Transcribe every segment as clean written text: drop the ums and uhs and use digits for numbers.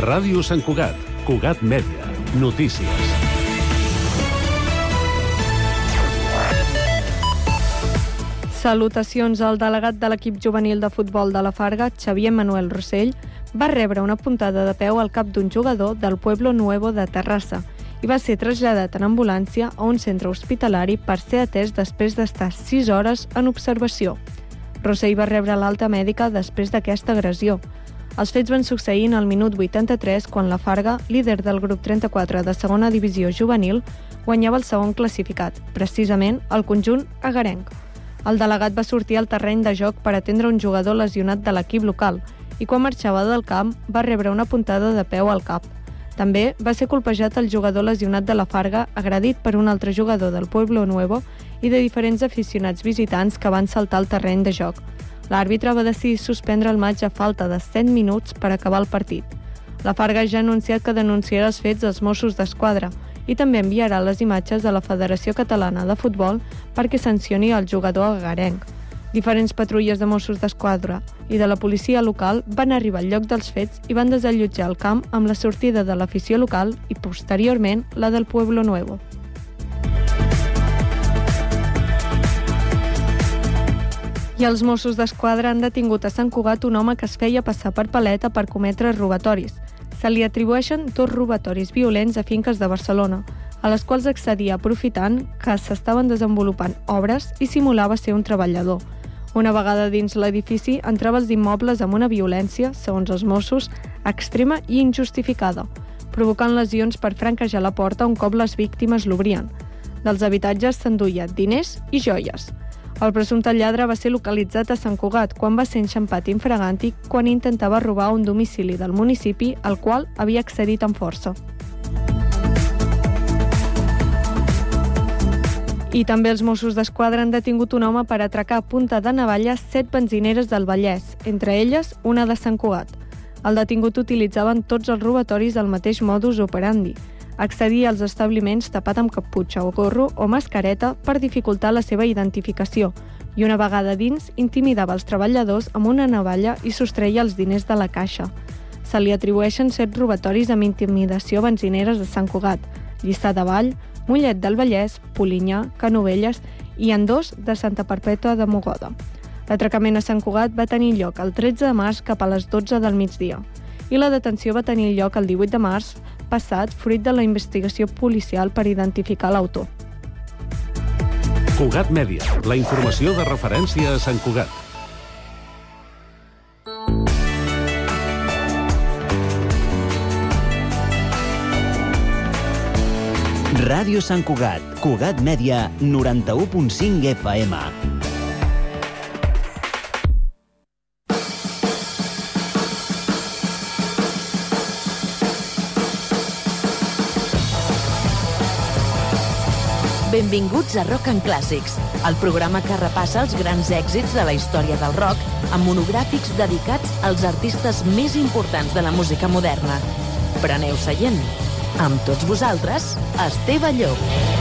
Ràdio Sant Cugat, Cugat Mèdia, notícies. Salutacions. El delegat de l'equip juvenil de futbol de la Farga, Xavier Manuel Rossell, va rebre una puntada de peu al cap d'un jugador del Pueblo Nuevo de Terrassa i va ser traslladat en ambulància a un centre hospitalari per ser atès després d'estar 6 hores en observació. Rossell va rebre l'alta mèdica després d'aquesta agressió. Els fets van succeir en el minut 83 quan la Farga, líder del grup 34 de segona divisió juvenil, guanyava el segon classificat, precisament el conjunt agarenc. El delegat va sortir al terreny de joc per atendre un jugador lesionat de l'equip local i quan marxava del camp va rebre una puntada de peu al cap. També va ser colpejat el jugador lesionat de la Farga, agredit per un altre jugador del Pueblo Nuevo i de diferents aficionats visitants que van saltar al terreny de joc. L'àrbitre va decidir suspendre el matx a falta de 7 minuts per acabar el partit. La Farga ja ha anunciat que denunciarà els fets als Mossos d'Esquadra i també enviarà les imatges a la Federació Catalana de Futbol perquè sancioni el jugador agarenc. Diferents patrulles de Mossos d'Esquadra i de la policia local van arribar al lloc dels fets i van desallotjar el camp amb la sortida de l'afició local i, posteriorment, la del Pueblo Nuevo. I els Mossos d'Esquadra han detingut a Sant Cugat un home que es feia passar per paleta per cometre robatoris. Se li atribueixen 2 robatoris violents a finques de Barcelona, a les quals accedia aprofitant que s'estaven desenvolupant obres i simulava ser un treballador. Una vegada dins l'edifici, entrava als immobles amb una violència, segons els Mossos, extrema i injustificada, provocant lesions per franquejar la porta un cop les víctimes l'obrien. Dels habitatges s'enduia diners i joies. El presumpte lladre va ser localitzat a Sant Cugat quan va ser enxampat infraganti quan intentava robar un domicili del municipi al qual havia accedit amb força. I també els Mossos d'Esquadra han detingut un home per atracar a punta de navalla 7 benzineres del Vallès, entre elles una de Sant Cugat. El detingut utilitzaven tots els robatoris del mateix modus operandi. Accedia als establiments tapat amb caputxa o gorro o mascareta per dificultar la seva identificació i una vegada dins intimidava els treballadors amb una navalla i sostreia els diners de la caixa. Se li atribueixen 7 robatoris amb intimidació a benzineres de Sant Cugat, Lliçà de Vall, Mollet del Vallès, Polinyà, Canovelles i en 2 de Santa Perpètua de Mogoda. L'atracament a Sant Cugat va tenir lloc el 13 de març cap a les 12 del migdia i la detenció va tenir lloc el 18 de març passat fruit de la investigació policial per identificar l'autor. Cugat Mèdia, la informació de referència a Sant Cugat. Ràdio Sant Cugat, Cugat Mèdia, 91.5 FM. Benvinguts a Rock and Clàssics, el programa que repassa els grans èxits de la història del rock amb monogràfics dedicats als artistes més importants de la música moderna. Preneu seient. Amb tots vosaltres, Esteve Llop.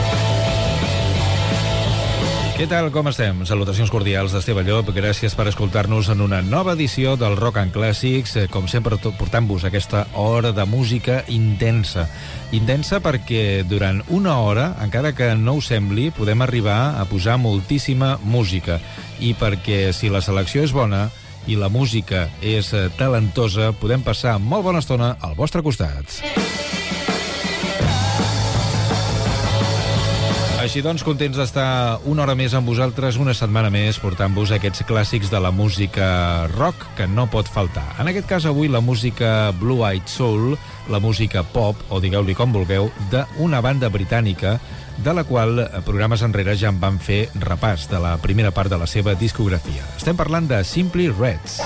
Què tal, com estem? Salutacions cordials d'Esteve Llop. Gràcies per escoltar-nos en una nova edició del Rock and Clàssics, com sempre portant-vos aquesta hora de música intensa. Intensa perquè durant una hora, encara que no ho sembli, podem arribar a posar moltíssima música. I perquè si la selecció és bona i la música és talentosa, podem passar molt bona estona al vostre costat. Així doncs, contents d'estar una hora més amb vosaltres, una setmana més, portant-vos aquests clàssics de la música rock que no pot faltar. En aquest cas, avui, la música Blue Eyed Soul, la música pop, o digueu-li com vulgueu, d'una banda britànica, de la qual programes enrere ja en van fer repàs de la primera part de la seva discografia. Estem parlant de Simply Reds.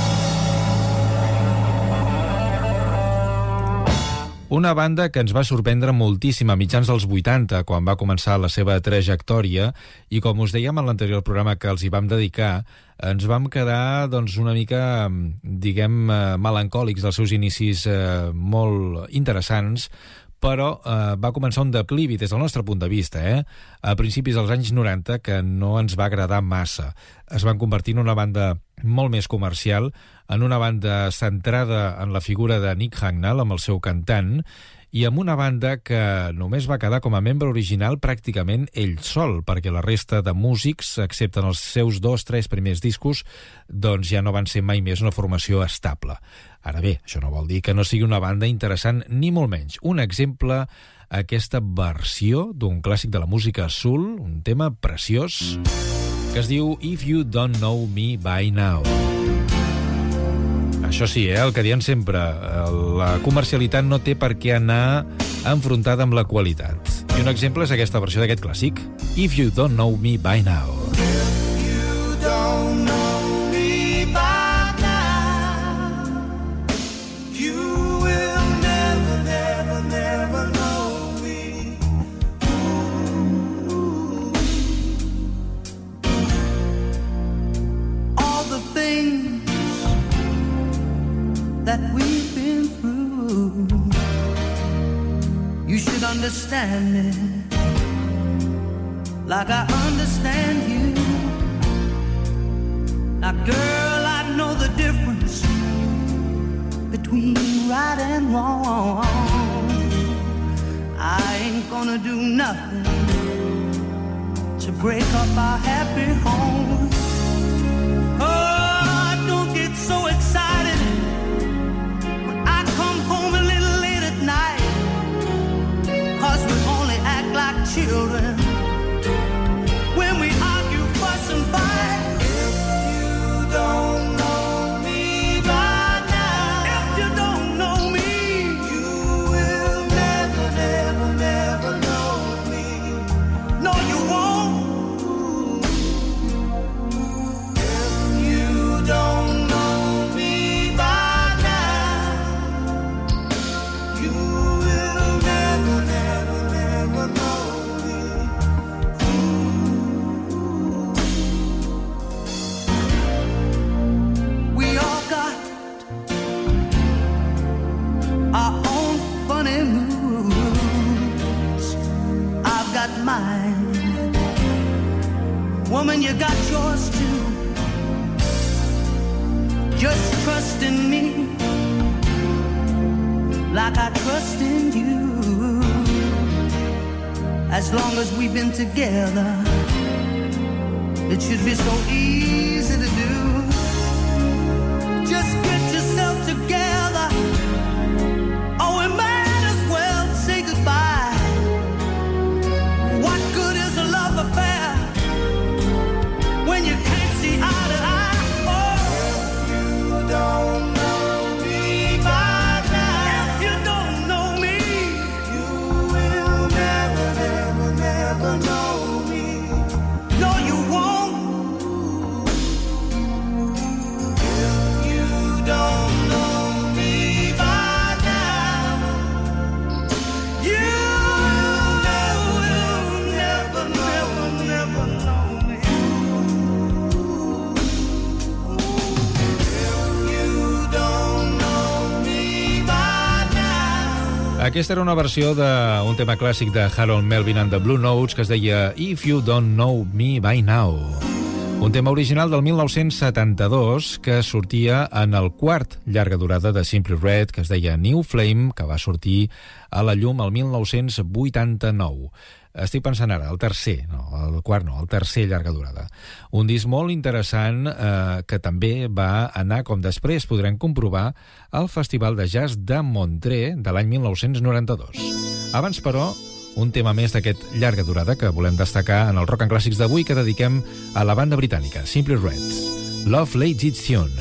Una banda que ens va sorprendre moltíssim a mitjans dels 80, quan va començar la seva trajectòria, i com us dèiem en l'anterior programa que els hi vam dedicar, ens vam quedar doncs, una mica, diguem, melancòlics dels seus inicis molt interessants, però va començar un declivi des del nostre punt de vista, a principis dels anys 90, que no ens va agradar massa. es van convertir en una banda molt més comercial, en una banda centrada en la figura de Nick Hagnall, amb el seu cantant, i amb una banda que només va quedar com a membre original pràcticament ell sol, perquè la resta de músics, excepte en els seus 2-3 primers discos, doncs ja no van ser mai més una formació estable. Ara bé, això no vol dir que no sigui una banda interessant, ni molt menys. Un exemple, aquesta versió d'un clàssic de la música soul, un tema preciós, que es diu If You Don't Know Me By Now. Això sí, el que diem sempre, la comercialitat no té per què anar enfrontada amb la qualitat. I un exemple és aquesta versió d'aquest clàssic, If You Don't Know Me By Now. If you don't know me by now, you will never, never, never know me. Ooh. All the things that we've been through, you should understand me like I understand you. Now girl, I know the difference between right and wrong. I ain't gonna do nothing to break up our happy home. Oh, don't get so excited home a little late at night, 'cause we only act like children when we argue, fuss and fight. If you don't know me by now, if you don't know me, you will never, never, never know me. No, you won't. If you don't know me by now, you will never, never, never know me. We all got our own funny moods. I've got mine. Woman, you got yours too. Just trust in me like I trust in you. As long as we've been together, it should be so easy to do. Just get yourself together, or we might as well say goodbye. What good is a love affair when you can't see eye to eye? Oh, if you don't know me by now, if you don't know me, you will never, never, never know me. No, you won't. If you don't know me by now, you will never, never, never know me. If you don't know me by now. Aquesta era una versió d'un tema clàssic de Harold Melvin and the Blue Notes que es deia If You Don't Know Me By Now. Un tema original del 1972 que sortia en el quart llarga durada de Simply Red, que es deia New Flame, que va sortir a la llum el 1989. Estic pensant ara, el tercer llarga durada. Un disc molt interessant que també va anar, com després podrem comprovar, al Festival de Jazz de Montreux de l'any 1992. Abans, però, un tema més d'aquest llarga durada que volem destacar en el Rock and Clàssics d'avui, que dediquem a la banda britànica Simply Red. Love Late It's Tune.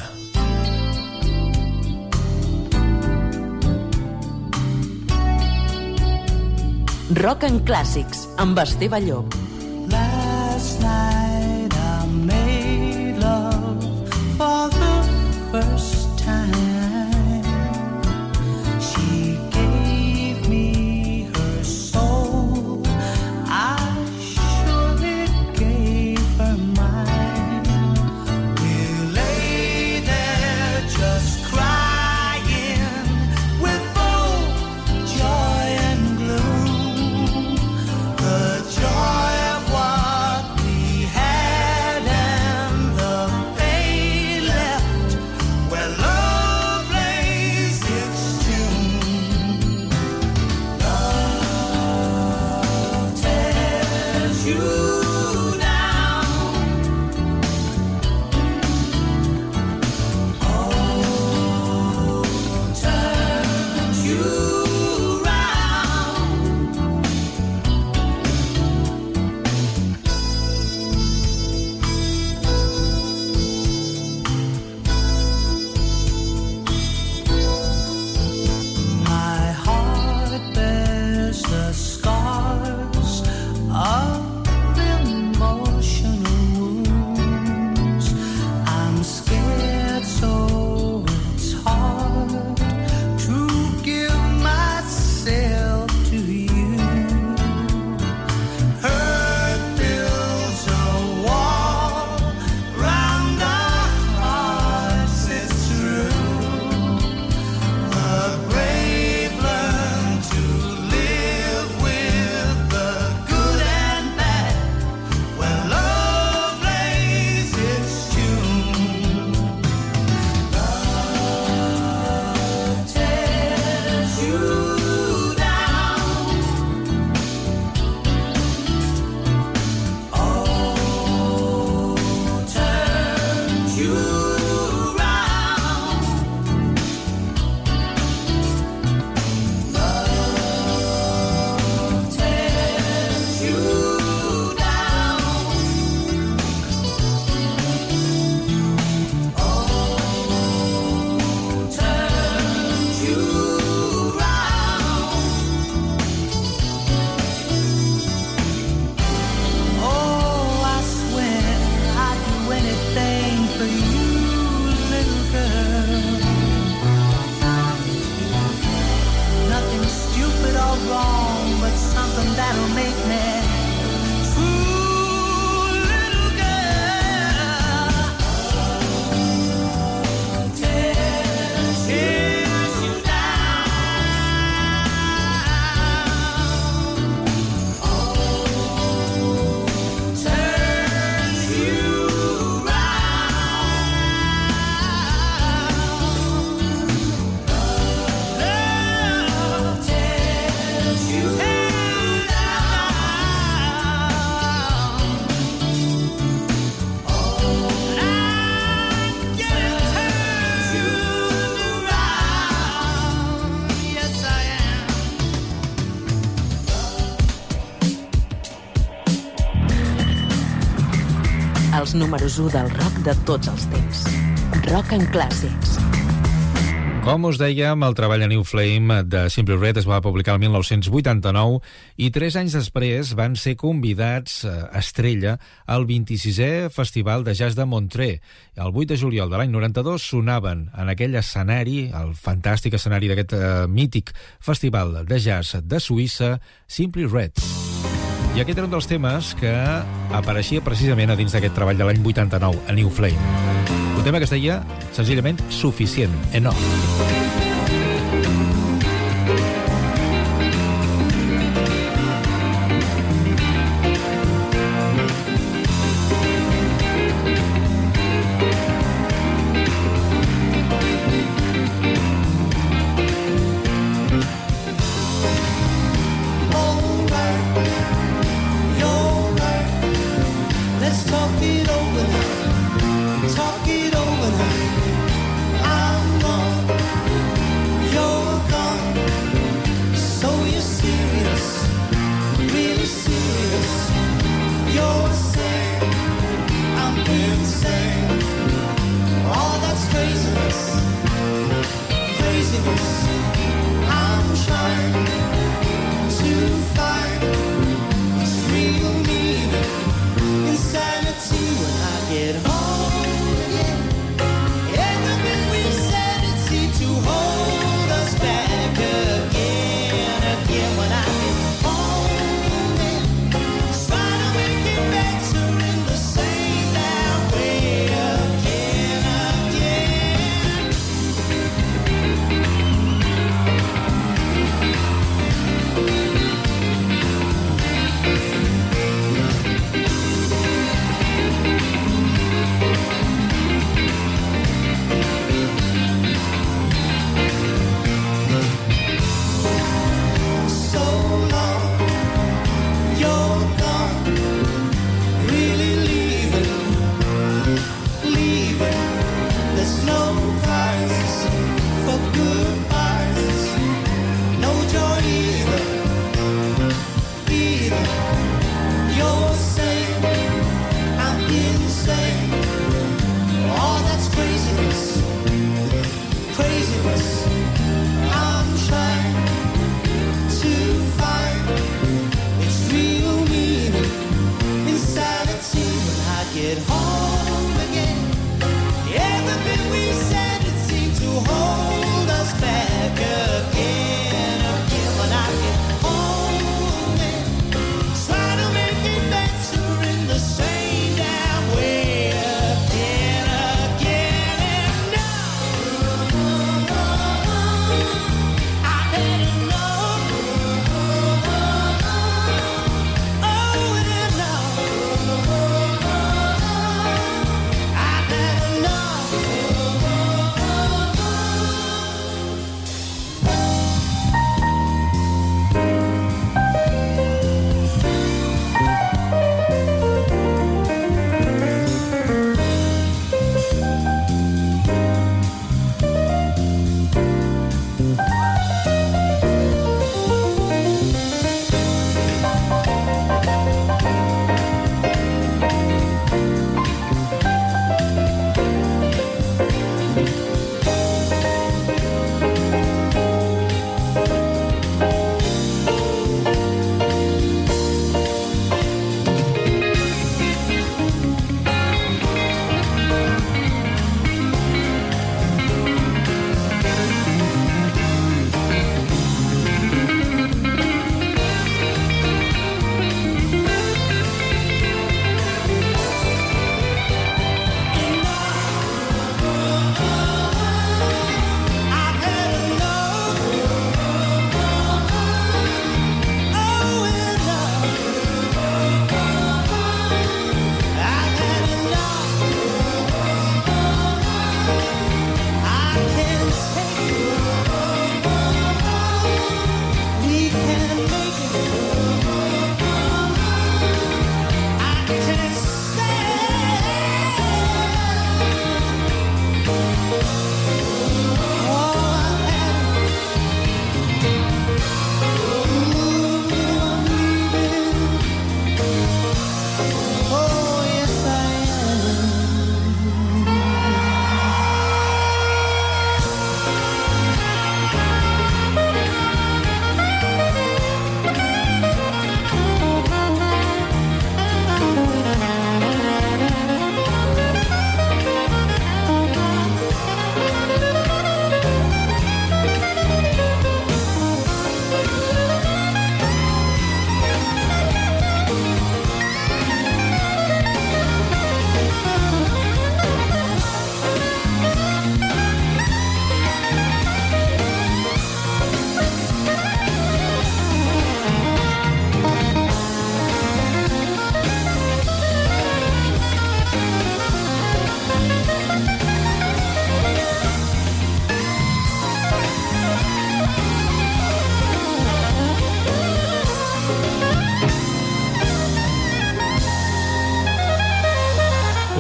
Rock and Clàssics amb Esteve Llop. Last night I made love for the first time. She gave me her soul. I surely gave her mine. We lay there just crying with both joy and gloom. The joy els números 1 del rock de tots els temps. Rock and Classics. Com us dèiem, el treball a New Flame de Simply Red es va publicar el 1989 i 3 anys després van ser convidats estrella al 26è Festival de Jazz de Montreux. El 8 de juliol de l'any 92 sonaven en aquell escenari, el fantàstic escenari d'aquest mític Festival de Jazz de Suïssa, Simply Red. I aquest era un dels temes que apareixia precisament a dins d'aquest treball de l'any 89, a New Flame. Un tema que es deia senzillament Suficient, Enough.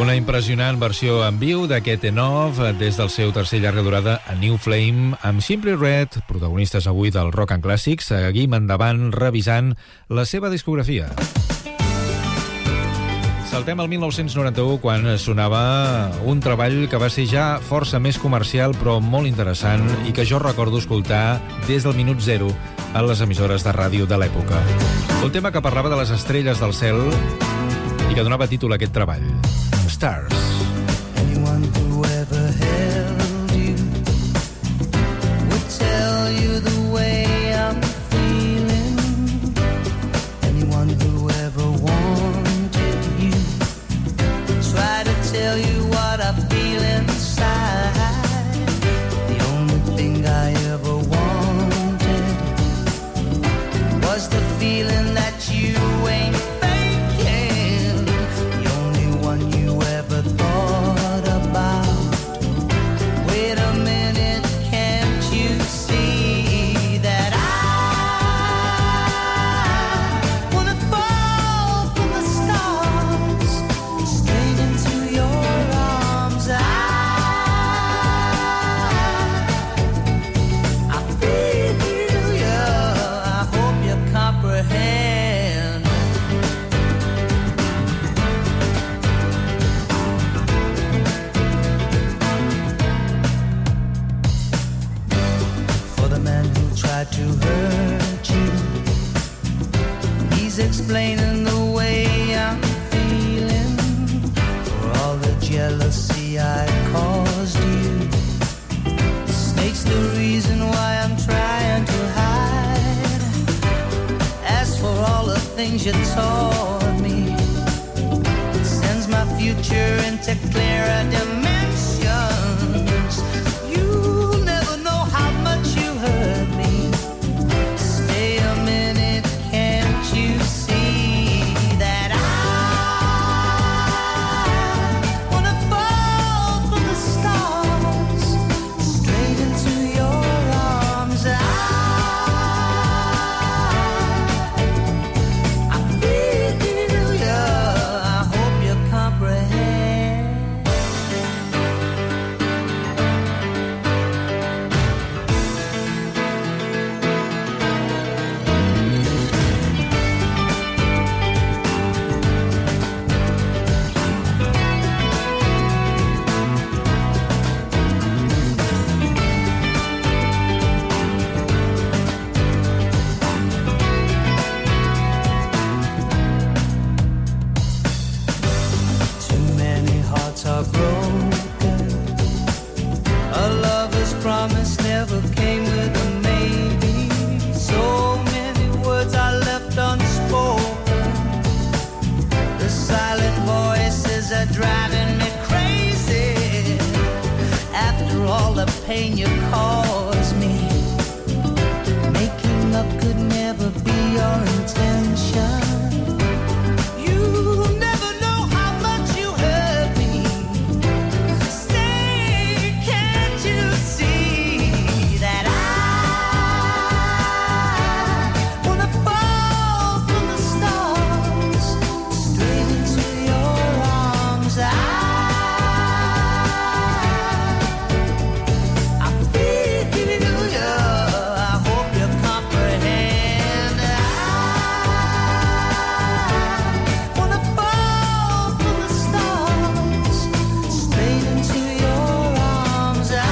Una impressionant versió en viu d'aquest Enov des del seu tercer llarga durada A New Flame amb Simply Red, protagonistes avui del Rock and Classics. Seguim endavant revisant la seva discografia. Saltem al 1991 quan sonava un treball que va ser ja força més comercial però molt interessant i que jo recordo escoltar des del minut zero a les emissores de ràdio de l'època. Un tema que parlava de les estrelles del cel i que donava títol a aquest treball. Stars. Anyone who ever held you would tell you the way I'm feeling. Anyone who ever wanted you try to tell you what I feel inside. The only thing I ever wanted was the feeling that you ain't faking. The only one you ever thought about. Wait a minute, can't you see that I wanna fall from the stars straight into your arms? I feel you, I hope you comprehend. For the man who tried to hurt you, he's explaining the way I'm feeling. For all the jealousy I caused you, the snake's the reason why I'm trying to hide. As for all the things you taught me, it sends my future into clearer dimensions. You'll never know how much you hurt me. Stay a minute, can't you see that I wanna fall from the stars straight into your arms? I feel you, I hope you comprehend. Too many hearts are broken. A lover's promise never came with a maybe. So many words are left unspoken. The silent voices are driving me crazy. After all the pain you caused me, making up could never be your intention. You never know how much you hurt me. Say, can't you see that I wanna fall from the stars straight into your arms? I feel you, I hope you comprehend. I wanna fall from the stars straight into your arms. I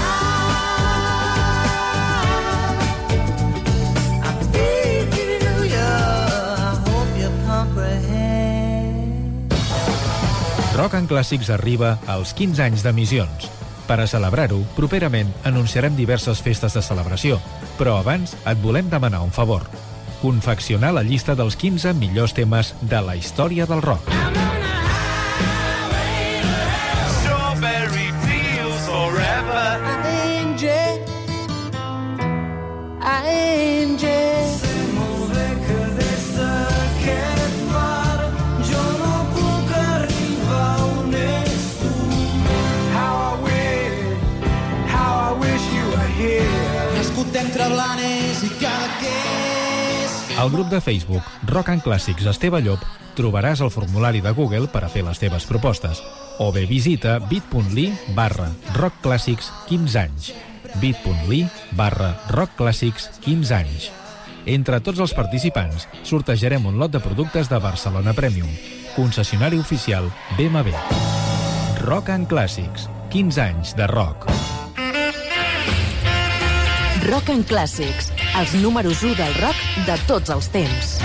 feel you, I hope you comprehend. Rock and Classics arriba als 15 anys d'emissions. Per a celebrar-ho, properament anunciarem diverses festes de celebració, però abans et volem demanar un favor. Confeccionar la llista dels 15 millors temes de la història del rock. Strawberry fields forever. Entre Blanes i Cadaqués. Al grup de Facebook Rock and Classics Esteve Llop trobaràs el formulari de Google per a fer les teves propostes. O bé visita bit.ly/rockclàssics 15 anys. bit.ly/rockclàssics 15 anys. Entre tots els participants, sortejarem un lot de productes de Barcelona Premium, concessionari oficial BMW. Rock and Clàssics, 15 anys de rock. Rock and Clàssics, els números 1 del rock de tots els temps.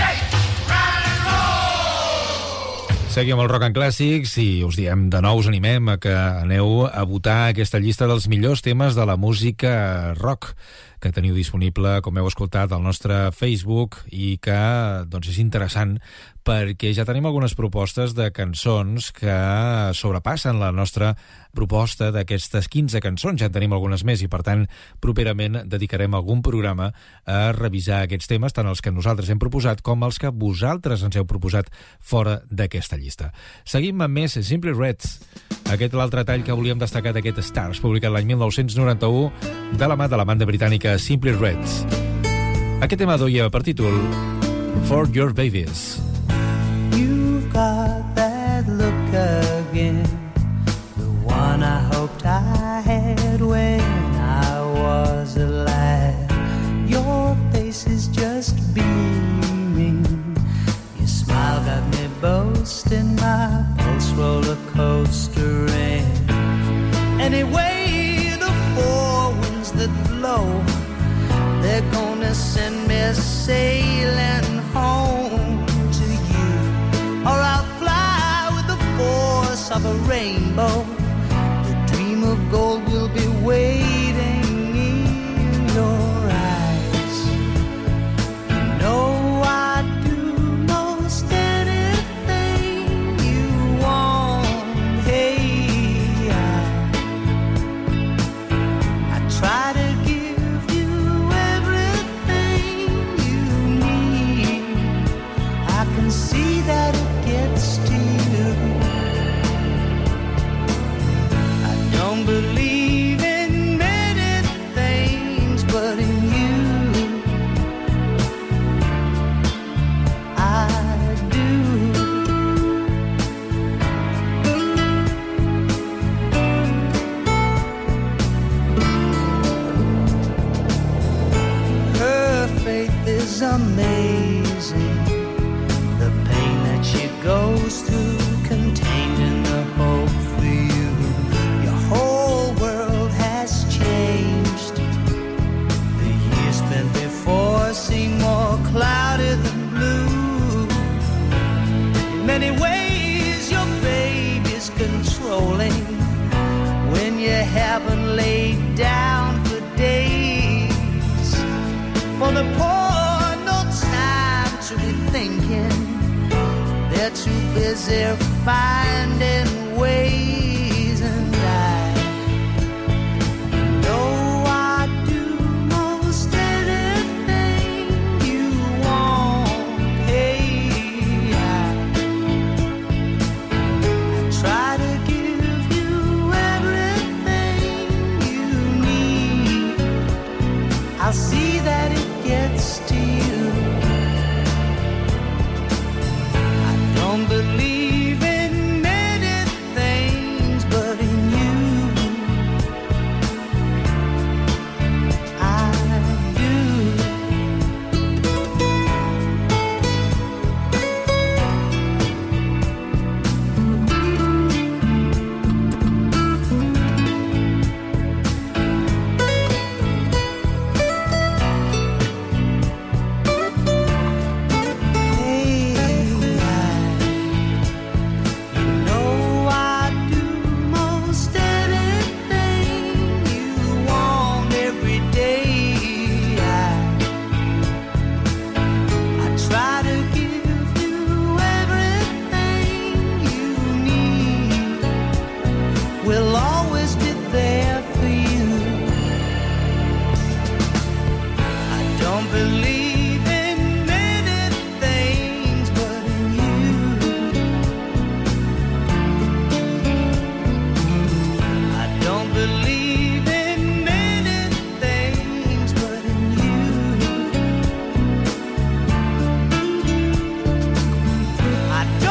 Seguim amb el Rock and Clàssics i us diem de nou, us animem a que aneu a votar aquesta llista dels millors temes de la música rock que teniu disponible, com heu escoltat, al nostre Facebook i que doncs, és interessant perquè ja tenim algunes propostes de cançons que sobrepassen la nostra proposta d'aquestes 15 cançons. Ja en tenim algunes més i, per tant, properament dedicarem algun programa a revisar aquests temes, tant els que nosaltres hem proposat com els que vosaltres ens heu proposat fora d'aquesta llista. Seguim amb més Simply Red. Aquest l'altre tall que volíem destacar d'aquest Stars, publicat l'any 1991, de la mà de la banda britànica Simply Red. Aquest tema duia per títol For Your Babies. You've got that look again, the one I hoped I had when I was alive. Your face is just beaming, your smile got me boasting, my pulse roller coastering. Anyway, the four winds that blow, they're gonna send me sailing home to you, or I'll fly with the force of a rainbow. The dream of gold will be waiting in your eyes. You know I'd do most anything you want. Hey, I try to give you everything you need. I can see that it gets to you. I don't believe in many things, but in you I do. Her faith is amazing, the pain that she goes through, contained in the hope for you. Your whole world has changed. The years spent before seem more cloudy than blue. In many ways your baby's controlling when you haven't laid down for days. For the poor, no time to be thinking, they're too busy finding ways. And I know I'd do most anything you want. Hey, I try to give you everything you need. I'll see that it gets to you. I don't believe in many things, but in you I do. Hey, you know I do most anything you want every day. I try to give you everything you need. We'll always be there for you. I don't believe in many things, but in you I don't believe in many things, but in you I don't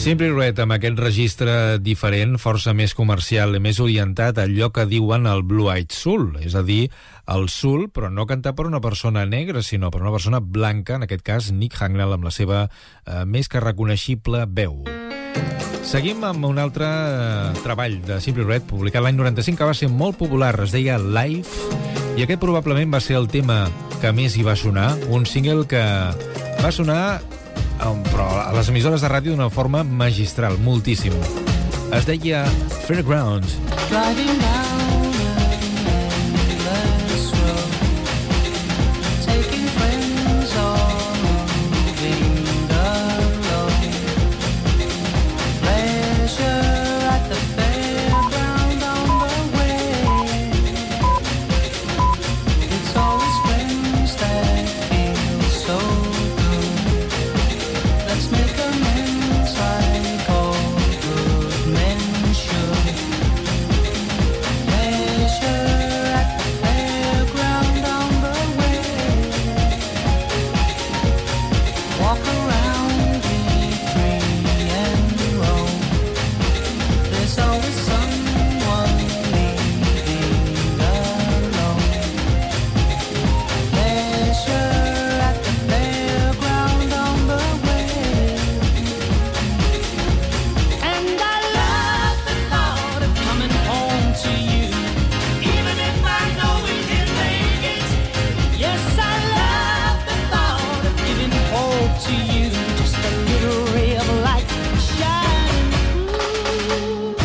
Simply Red, amb aquest registre diferent, força més comercial i més orientat a allò que diuen el Blue-Eyed Soul, és a dir, el soul, però no cantat per una persona negra, sinó per una persona blanca, en aquest cas Nick Hangnall, amb la seva més que reconeixible veu. Seguim amb un altre treball de Simply Red, publicat l'any 95, que va ser molt popular, es deia Life, i aquest probablement va ser el tema que més hi va sonar, un single que va sonar però a les emissores de ràdio d'una forma magistral, moltíssim. Es deia Fairgrounds. Driving down an endless road, taking friends or moving alone. Pleasure at the fairground on the way. It's always friends that feel so good. Let's make amends like all good men should. Pleasure at the fairground on the way. Walk around, be free and roam. There's always someone leaving alone. Pleasure at the fairground on the way. And I love the thought of coming home to you, even if I know we didn't make it. Yes, I love the thought of giving hope to you, just a little ray of light shining through.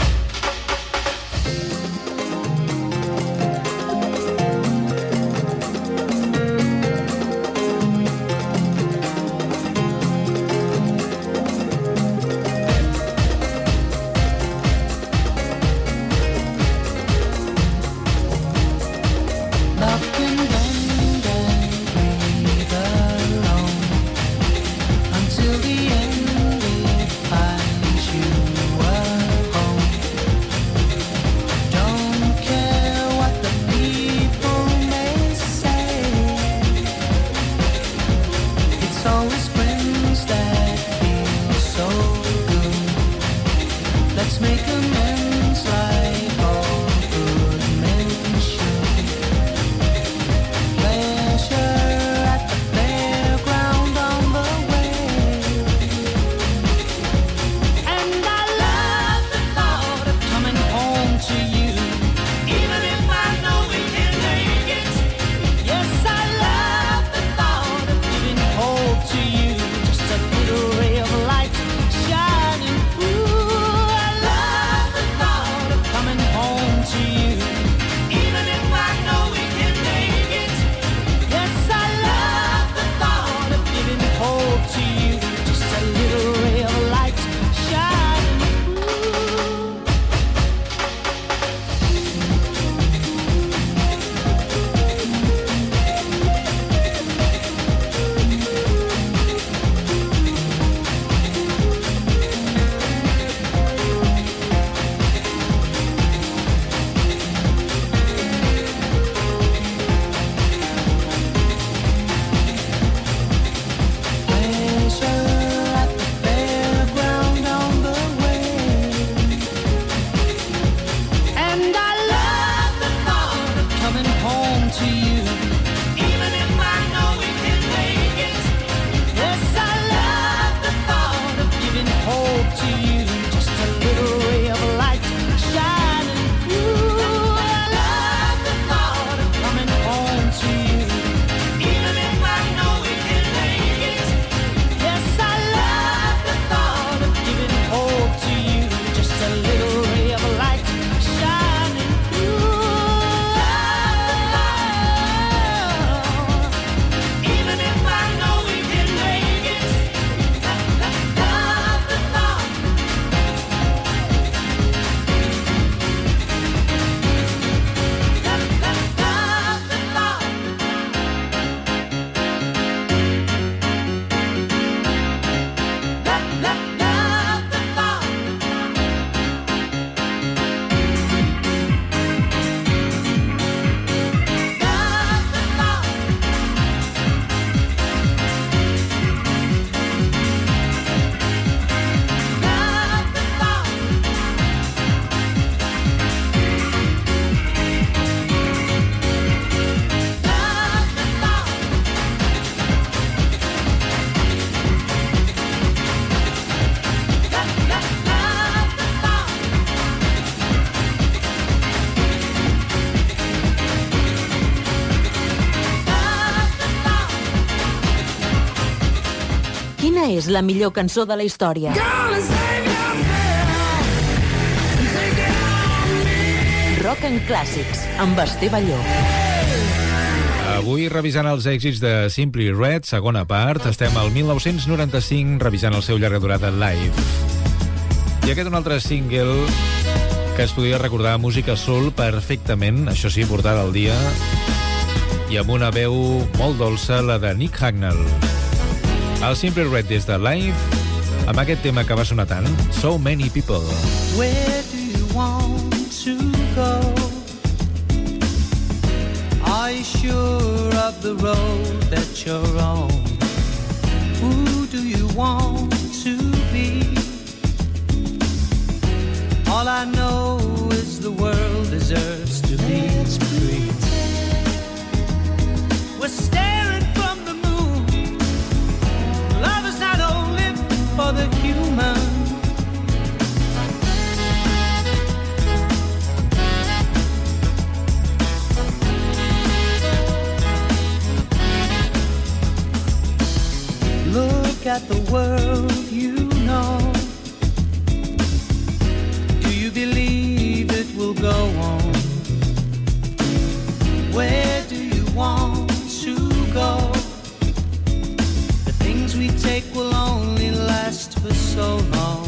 Love can bend and breathe alone until the end it finds you at home. Don't care what the people may say. It's always friends that feel so good. Let's make amends like all good men should. Pleasure at the fairground on the way. And I love the thought of coming home to you, even if I know we can't make it. Yes, I love the thought of giving hope to you, Quina és la millor cançó de la història? Rock and Clàssics, amb Esteve Llop. Avui, revisant els èxits de Simply Red, segona part, estem al 1995 revisant el seu llarga durada live. I aquest un altre single que es podria recordar música soul perfectament, això sí, portada al dia, i amb una veu molt dolça, la de Nick Hagnall. El Simply Red des de live, amb aquest tema que va sonar tant, So Many People. Where do you want to go? Are you sure of the road that you're on? Who do you want to be? All I know is the world deserves to be free. We're staring from the moon. Love is not only for the human. Look at the world you know. Do you believe it will go on? Where do you want to go? The things we take will only last for so long.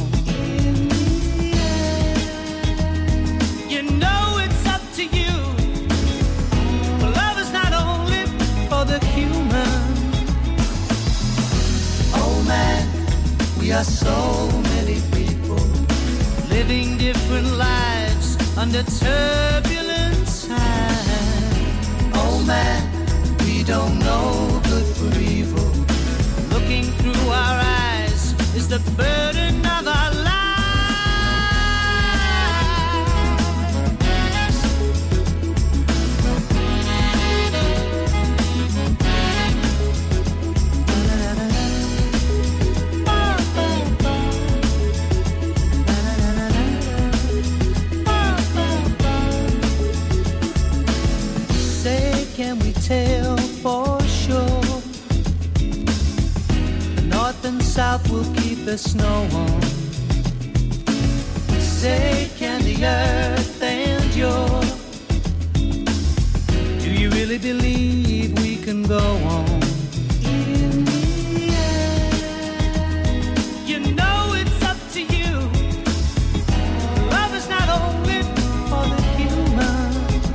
You know it's up to you. But love is not only for the human. Oh man, we are so many people living different lives under turbulent times. Oh man, we don't know good from evil. Looking through our eyes is the burden of our lives. Say, can we tell for sure the north and south will keep the snow on? Say, can the earth endure? Do you really believe we can go on? In the end, you know it's up to you. Love is not only for the human.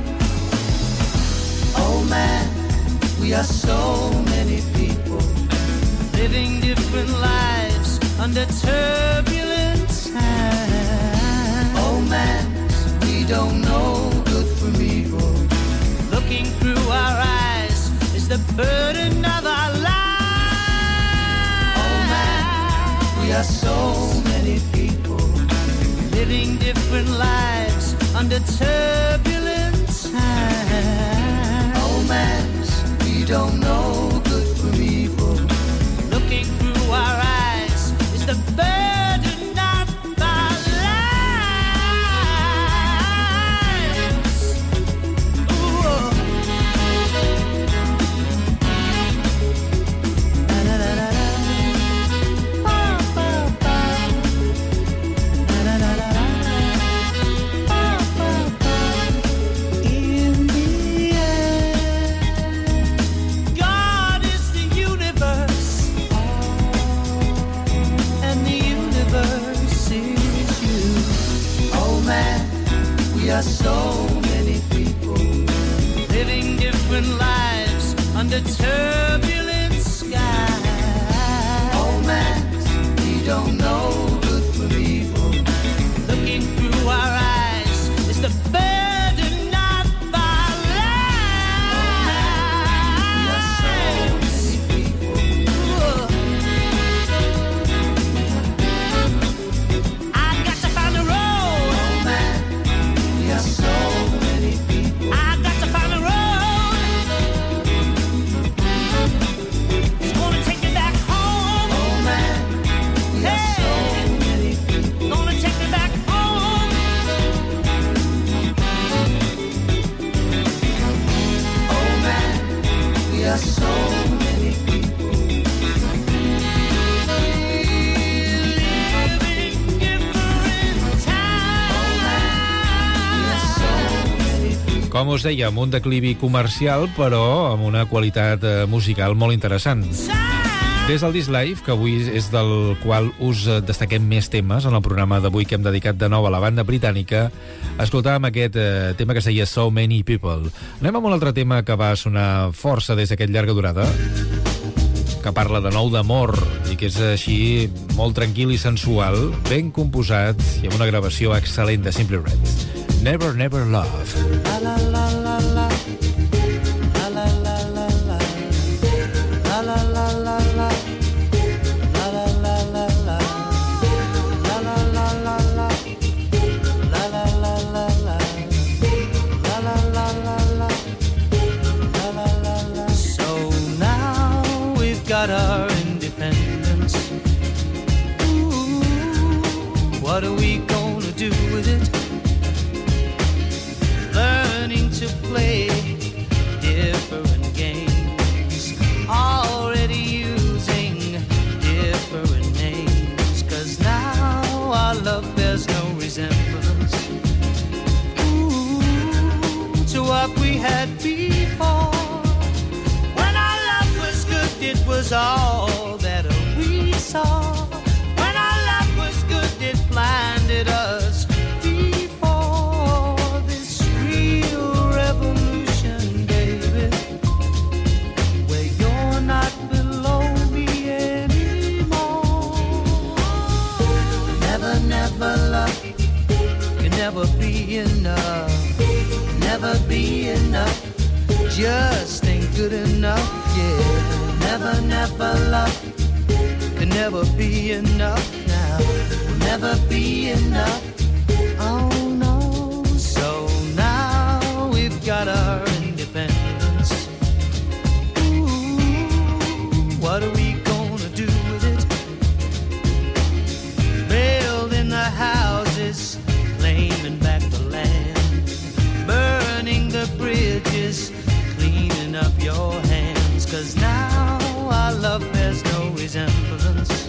Oh man, we are so many people living different lives under turbulent times. Oh man, we don't know good from evil. Looking through our eyes is the burden of our lives. Oh man, we are so many people living different lives under turbulent times. Oh man, we don't know good from evil. Looking through our eyes is the burden of our lives. Ooh. La, la, la, la, la. Ba, ba, ba. La, la, la, la, la. Ba, ba, ba. In the end, God is the universe, and the universe is you. Oh man, we are so many people living different lives under turbulent skies. Oh man, we don't know good from evil. Looking through our eyes is the burden of our lives. We are so many people. I got to find a road. Oh man, we are so many people. I got to find a road. Com us deia, amb un declivi comercial, però amb una qualitat musical molt interessant. Des del This Live, que avui és del qual us destaquem més temes en el programa d'avui que hem dedicat de nou a la banda britànica, escoltàvem aquest tema que es deia So Many People. Anem amb un altre tema que va sonar força des d'aquest llarga durada, que parla de nou d'amor i que és així molt tranquil i sensual, ben composat i amb una gravació excel·lent de Simply Red. Never, Never Love. La la la la la. La la la la la. La la la la la. La la la la la. La la la la la. La la la la la. La la la la la. La la la la. So now we've got our independence. Ooh, what are we gonna do with it? Learning to play different games, already using different names, 'cause now our love bears no resemblance to what we had before. When our love was good, it was all that we saw. When our love was good, it blinded us. Never be enough, never be enough, just ain't good enough, yeah. Never, never love, could never be enough now, never be enough, oh no. So now we've got our independence. Ooh, what are we gonna do with it? Building the houses, claiming back the land, burning the bridges, cleaning up your hands, 'cause now our love bears no resemblance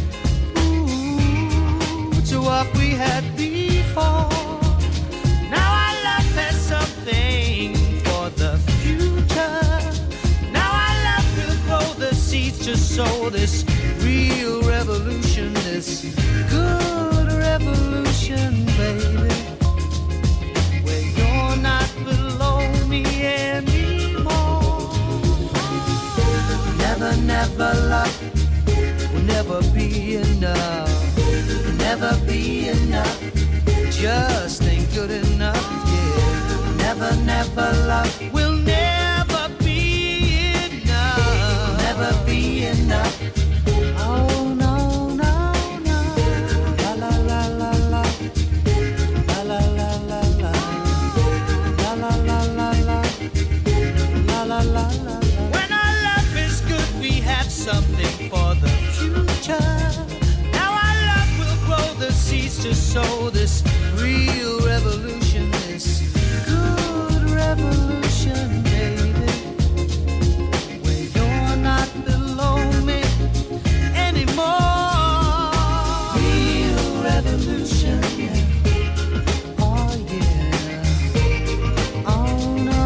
to what we had before. Now our love has something for the future. Now our love will grow the seeds to sow this real revolution, this good revolution, baby, where you're not below me anymore. Never, never love will never be enough, never be enough, just ain't good enough, yeah. Never, never love will never be enough, never be enough, oh no. When our love is good, we have something for the future. Now our love will grow the seeds to sow this real revolution, this good revolution, baby, where you're not below me anymore. Real revolution, yeah. Oh yeah. Oh no.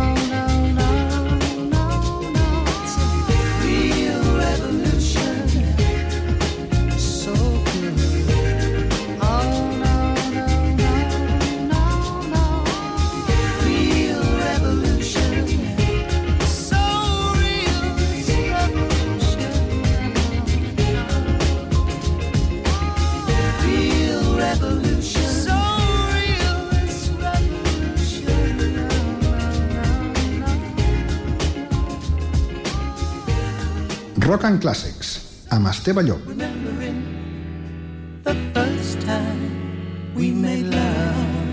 Rock and Classics, amb Esteve Llop. Remembering the first time we made love.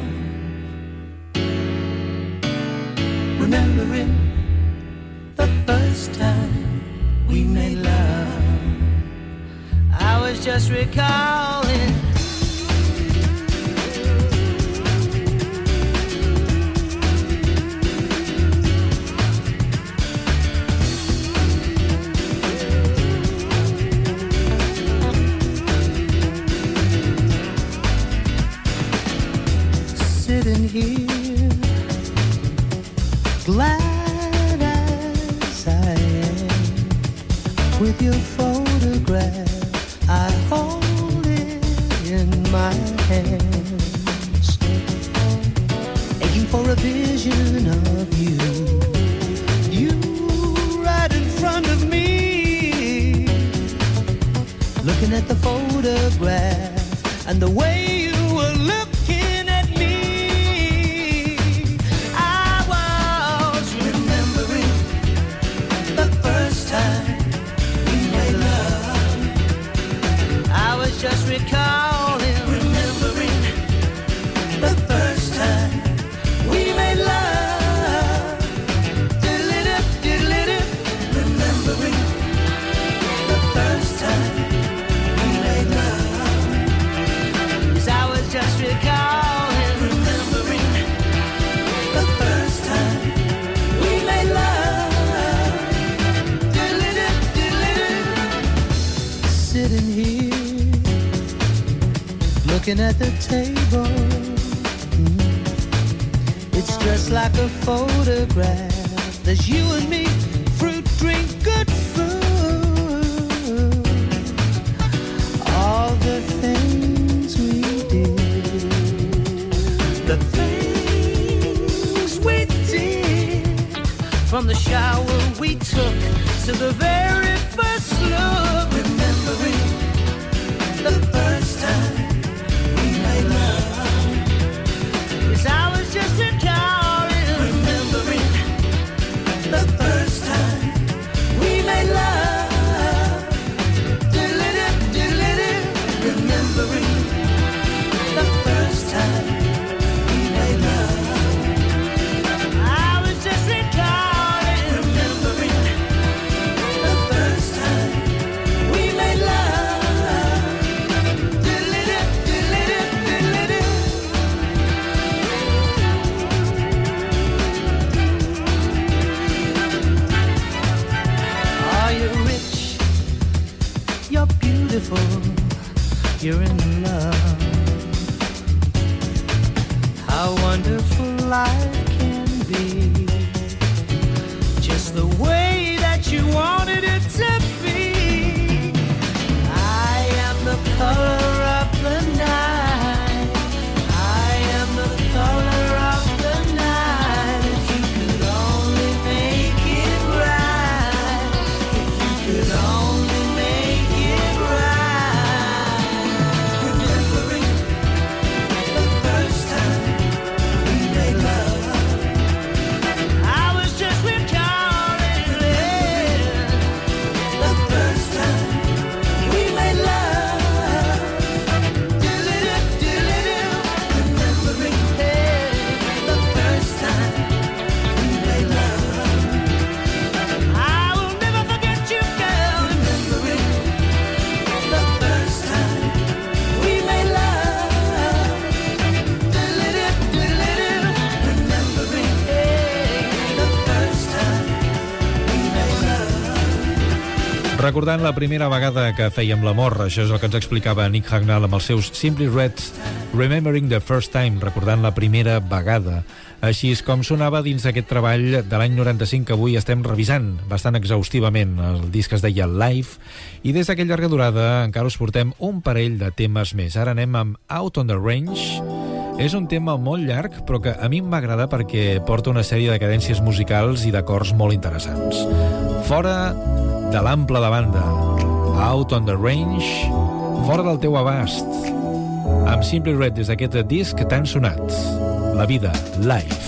Remembering the first time we made love. I was just recalling sitting here glad as I am. With your photograph, I hold it in my hands, aching for a vision of you, you right in front of me, looking at the photograph and the way you were looking at me. I was remembering the first time we made love. I was just recalling, remembering the first time we made love. Diddle-dip, diddle-dip, remembering the first time we made love. 'Cause I was just recalling, remembering the first time we made love. Diddle-dip, diddle-dip, sitting here, looking at the table. It's just like a photograph. There's you and me, fruit, drink, good food. All the things we did, the things we did, from the shower we took to the very first look. Remembering the first time we made love. 'Cause I was just recalling, remembering the first time we made love. Diddle-dip, diddle-dip, remembering the first time we made love. I was just recalling, remembering the first time we made love. Diddle-dip, diddle-dip, diddle-dip. Are you rich? You're beautiful. You're in love. How wonderful life can be. Just the way that you wanted it to be. I am the color of the night. I am the color of the night. If you could only make it right. If you could only make it right. Remembering the first time we made love. I was just recalling, the first time we made love. Diddle-dip, diddle-dip, remembering the first time we made love. I will never forget you, girl. Remembering the first time we made love. Diddle-dip, diddle-dip, remembering the first time we made love. Recordant la primera vegada que fèiem l'amor, això és el que ens explicava Nick Hagnall amb els seus Simply Red, Remembering the First Time, recordant la primera vegada. Així és com sonava dins d'aquest treball de l'any 95 que avui estem revisant bastant exhaustivament. El disc es deia Live, i des d'aquella llarga durada encara us portem un parell de temes més. Ara anem amb Out on the Range. És un tema molt llarg, però que a mi em va agradar perquè porta una sèrie de cadències musicals i d'acords molt interessants. Fora de l'ample de banda, Out on the Range, fora del teu abast, amb Simply Red des d'aquest disc tan sonat, La vida, Live.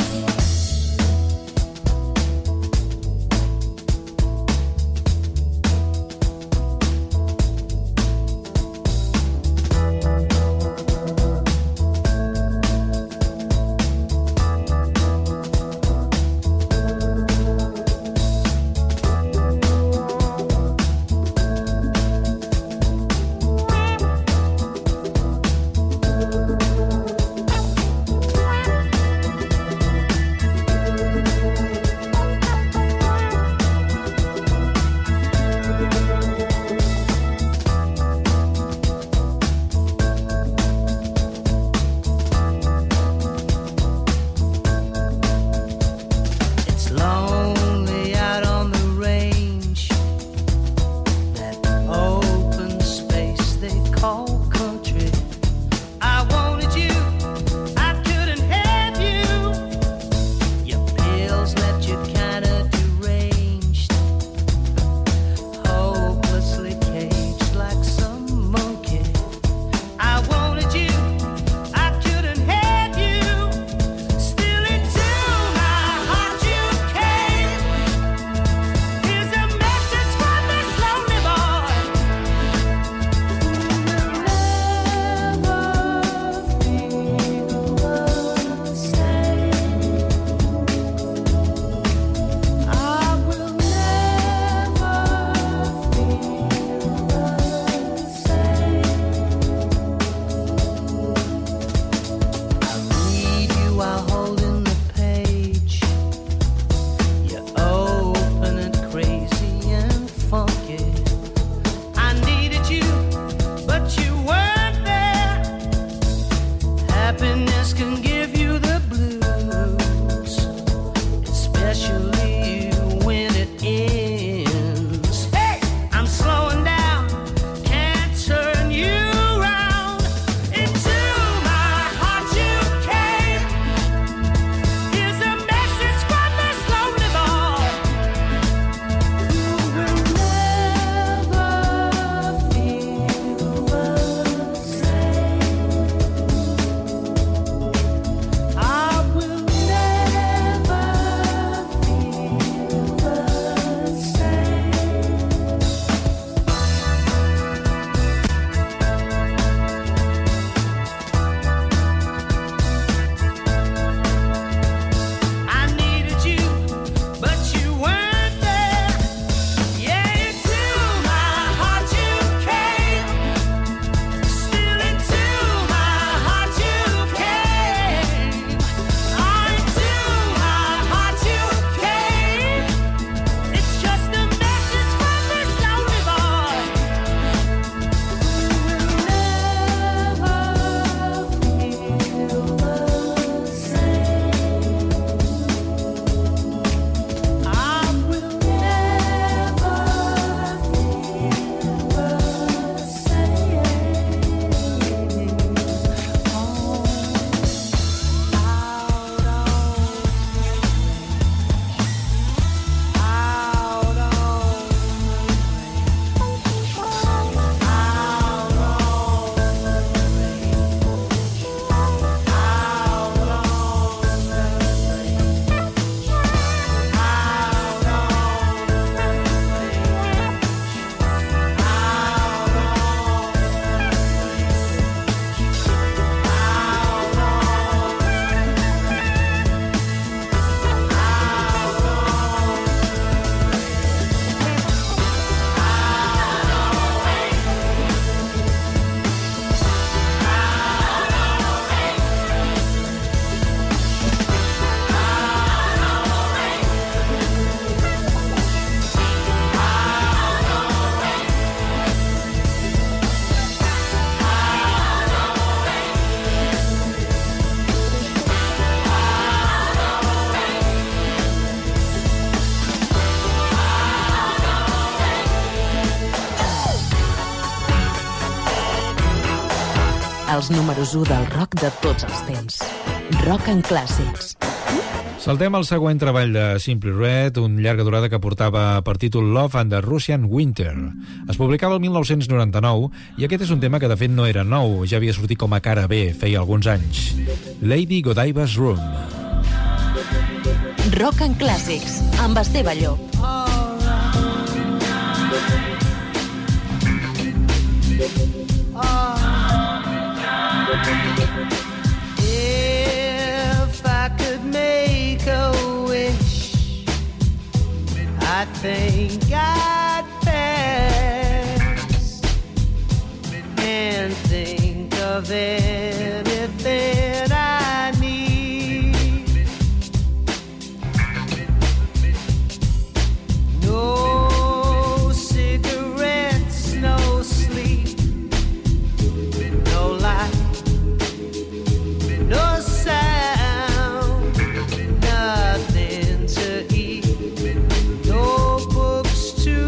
els números 1 del rock de tots els temps. Rock and Classics. Saltem al següent treball de Simply Red, un llarga durada que portava per títol Love and the Russian Winter. Es publicava el 1999 i aquest és un tema que de fet no era nou, ja havia sortit com a cara B feia alguns anys. Lady Godiva's Room. Rock and Classics, amb Esteve Llop. If I could make a wish, I think I'd pass and think of anything I need. No cigarettes, no sleep, no light, no sound, nothing to eat, no books to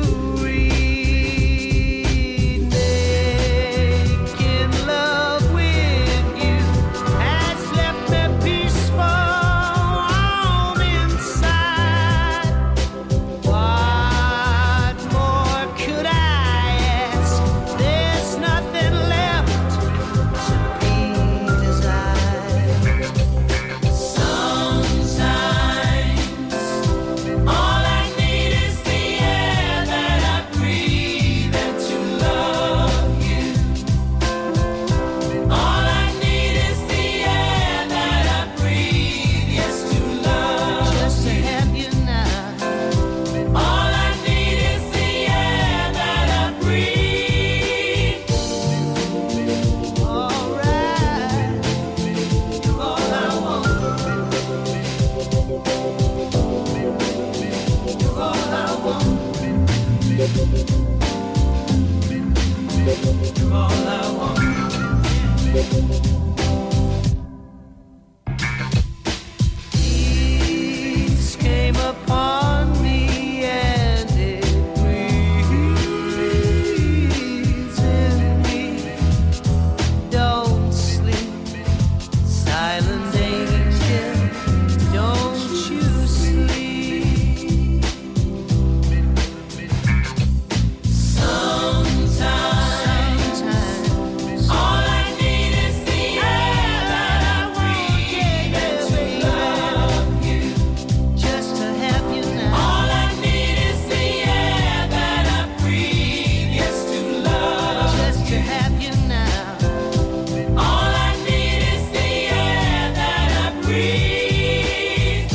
read. Making love with you has left me peaceful on inside. What more could I ask? There's nothing left to be desired. Sometimes all I need is the air that I breathe and to love you. All I need is the air that I breathe, yes, to love you. Just to have you now. All I need is the air that I breathe. All right, you're all I want. You're all I want. You're all I want. Peace came upon me and it breathes in me. Don't sleep, silent angel, don't you sleep. Sometimes all I need is the air that I breathe and to love you, just to have you now. All I need is the air that I breathe, yes, to love, just to have you now. All I need is the air that I breathe.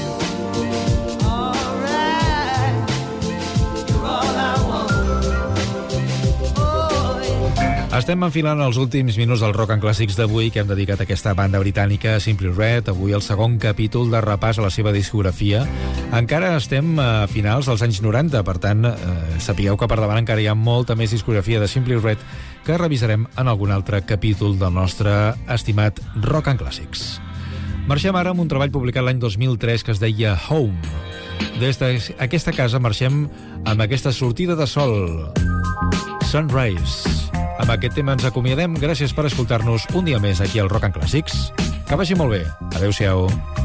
All right, you're all I want. Oh, yeah. Estem enfilant els últims minuts del Rock and Classics d'avui que hem dedicat a aquesta banda britànica Simply Red, avui el segon capítol de repàs a la seva discografia. Encara estem a finals dels anys 90, per tant, sapigueu que per davant encara hi ha molta més discografia de Simply Red que revisarem en algun altre capítol del nostre estimat Rock and Classics. Marxem ara amb un treball publicat l'any 2003 que es deia Home. Des d'aquesta casa marxem amb aquesta sortida de sol, Sunrise. Amb aquest tema ens acomiadem. Gràcies per escoltar-nos un dia més aquí al Rock and Classics. Que vagi molt bé. Adéu-siau.